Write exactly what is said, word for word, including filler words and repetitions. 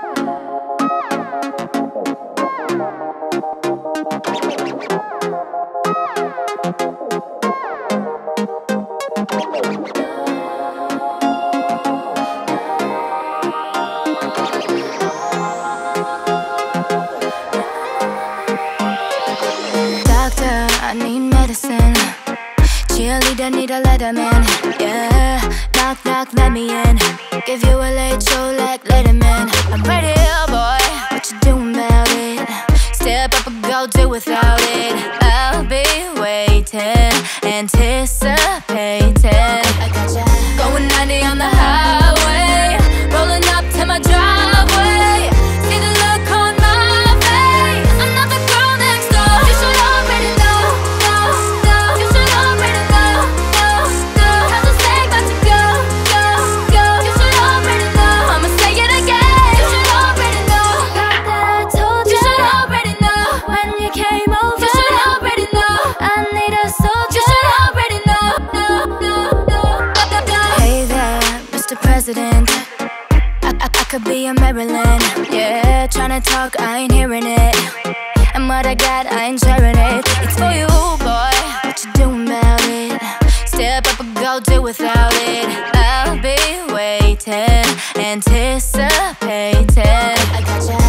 I need medicine. Cheerleader, need a letterman. Yeah, knock, knock, let me in. Give you a late show like Letterman. I'm ready, oh boy, what you doing about it? Step up and go, do without it. I'll be waiting, anticipating. I gotcha. Going ninety on the highway, rolling up to my driveway. See the look on my face. I'm not the girl next door. You should already know, know, know. You should already know, know, know. How's the snake about to go, go, go? You should already know. I'ma say it again. You should already know. Like that I told you. You should already know. When you came over, you should already know. I need a soldier. You should already know, know, know, know. Hey there, Mister President. I, I, I could be in Maryland. Yeah, tryna talk, I ain't hearing it. And what I got, I ain't sharing it. It's for you, boy, what you doing about it? Step up and go, do without it. I'll be waiting, anticipating. I gotcha.